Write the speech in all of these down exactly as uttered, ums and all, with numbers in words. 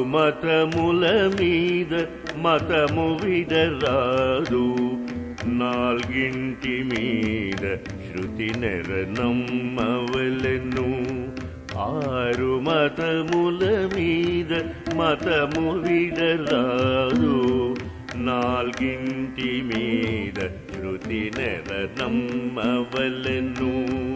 మతముల మీద మతము విడరాదు, నాల్గింటి మీద శృతి నెర నమ్మవలెను. ఆరు మతముల మీద మతము విడరాదు, నాల్గింటి మీద శృతి నెర నమ్మవలెను.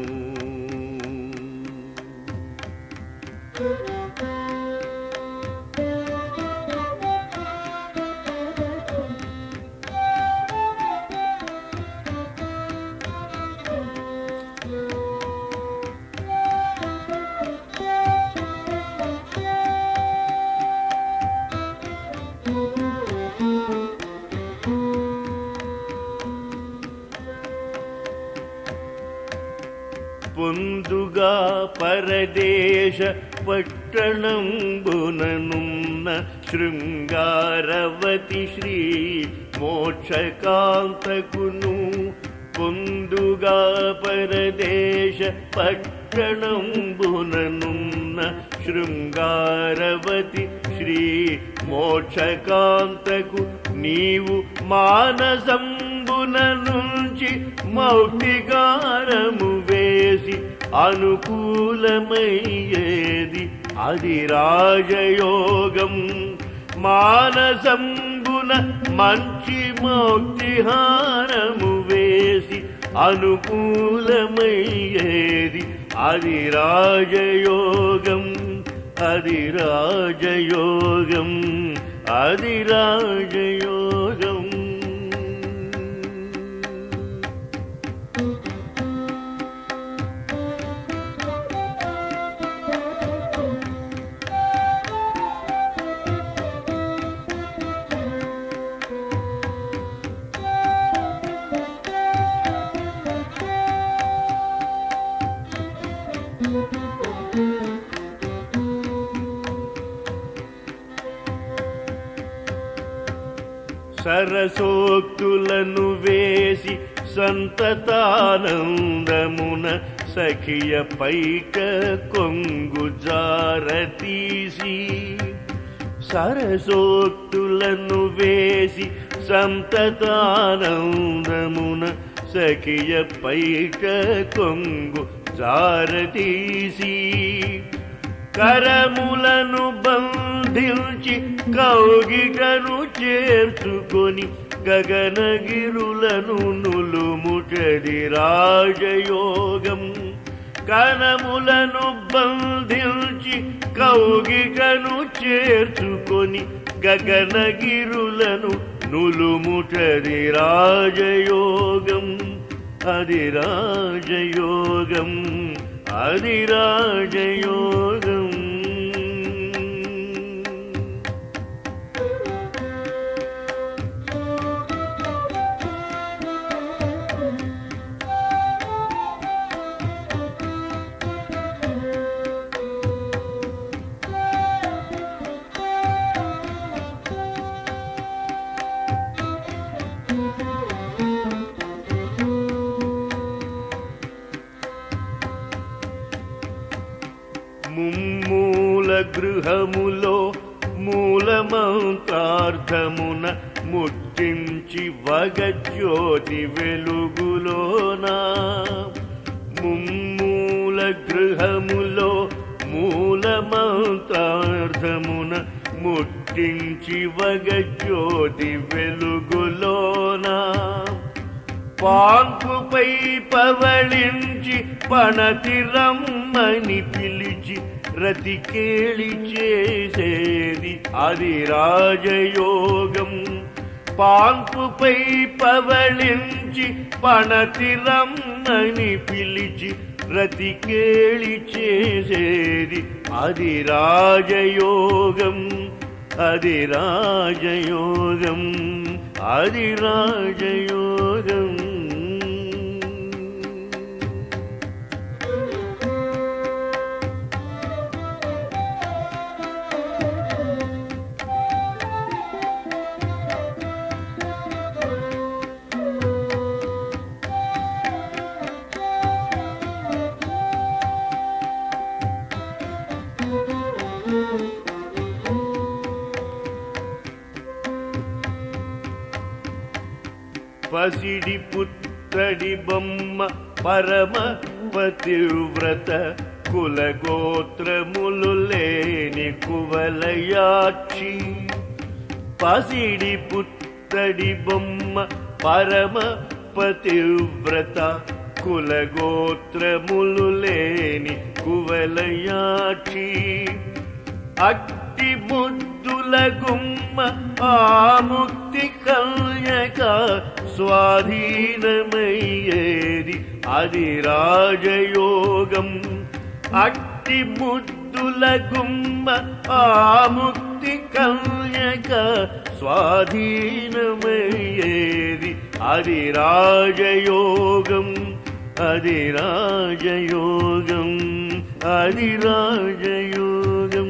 పొందుగా పరదేశ పట్టణంబుననున్న శృంగారవతి శ్రీ మోక్షకాంతకును, పొందుగా పరదేశ పట్టణంబుననున్న శృంగారవతి శ్రీ మోక్షకాంతకు, నీవు మానసంబున నుంచి మౌక్తికారము వేసి అనుకూలమయ్యేది అది రాజయోగం. మానసంబున మంచి మౌక్తిహారము వేసి అనుకూలమయ్యేది అది రాజయోగం, అది రాజయోగం, అది రాజయోగం. సరసోక్తులను వేసి సంతతానందమున సఖియ పైక కొంగు జారతీసి, సరసోక్తులను వేసి సంతతానందమున సఖియ పైక కొంగు జారతీసి, కరములను బంధించి కౌగిటను చేర్చుకొని గగనగిరులను నులుముటది రాజయోగం. కరములను బంధించి కౌగిటను చేర్చుకొని గగనగిరులను నులుముటది రాజయోగం, అది రాజయోగం, అది రాజయోగం. ముమ్మూల గృహములో మూలమంత్రార్థమున ముట్టించి వగజ్యోతి వెలుగులోనా, ముమ్మూల గృహములో మూలమంత్రార్థమున ముట్టించి వగజ్యోతి వెలుగులోనా, పాన్పుపై పవళించి పణతి రమ్మని పిలిచి రతికేళి చేసేది అది రాజయోగం. పాన్పుపై పవళించి పణతి రమ్మని పిలిచి రతికేళి చేసేది అది రాజయోగం, అది రాజయోగం, అది రాజయోగం. పసిడి పుత్తడి బొమ్మ పరమ పతివ్రత కులగోత్రములు లేని కువలయాక్షి. పసిడి పుత్తడి బొమ్మ పరమ పతివ్రత కులగోత్రములు లేని కువలయాక్షి. అట్టి ముద్దుల గుమ్మ ఆ ముక్తి కల్యక స్వాధీనమయ్యేది అది రాజయోగం. అట్టి ముద్దుల గుమ్మ ఆ ముక్తి కల్యక స్వాధీనమయ్యేది అది రాజయోగం. అది రాజయోగం. అది రాజయోగం.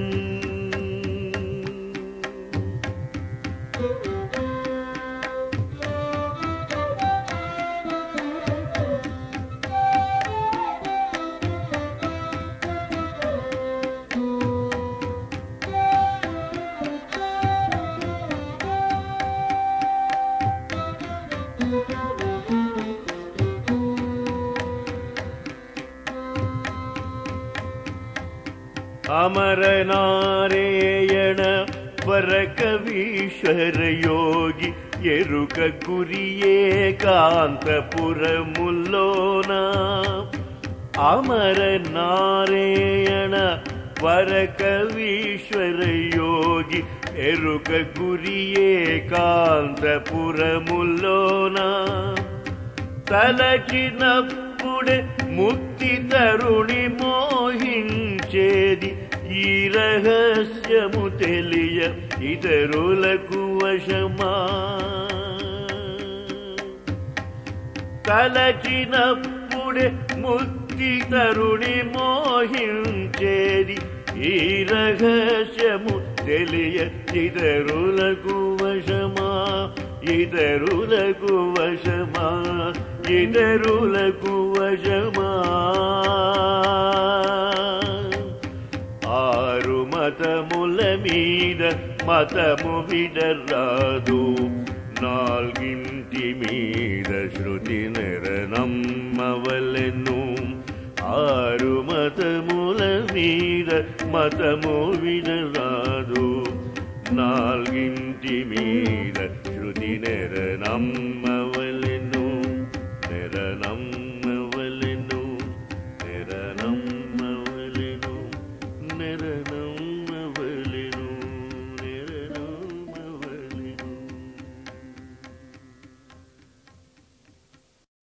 అమరనారాయణ వరకవీశ్వర యోగి ఎరుక గురి ఏకాంతపురములోన. అమరనారాయణ వరకవీశ్వర యోగి ఎరుక గురి ఏకాంతపురములోన. తలచినప్పుడే ముక్తి తరుణి మోహించేది ఈ రహస్యము తెలియ ఇతరులకు వశమా. తలచినప్పుడే ముక్తి తరుణి మోహించేది ఈ రహస్యము తెలియ ఇతరులకు వశమా. ఇతరులకు వశమా. ఇతరులకు వశమా. ఆరు మతముల మీద మతము విడరాదు. నాలుగింటి మీద శృతి నెరనమ్మవలెను. ఆరు మతముల మీద మతము విడరాదు. నాలుగింటి మీద శృతి నెరనమ్మవలెను. నెరనమ్మవలెను. నెరనమ్మవలెను. నెరనమ్మ